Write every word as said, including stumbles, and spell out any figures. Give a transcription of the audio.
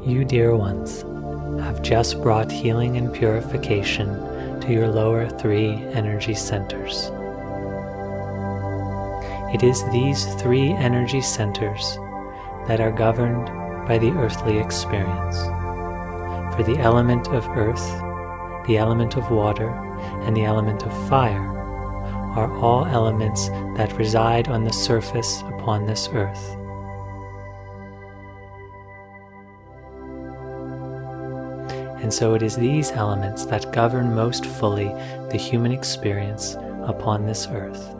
You, dear ones, have just brought healing and purification to your lower three energy centers. It is these three energy centers that are governed by the earthly experience. For the element of earth, the element of water, and the element of fire are all elements that reside on the surface upon this earth. And so it is these elements that govern most fully the human experience upon this earth.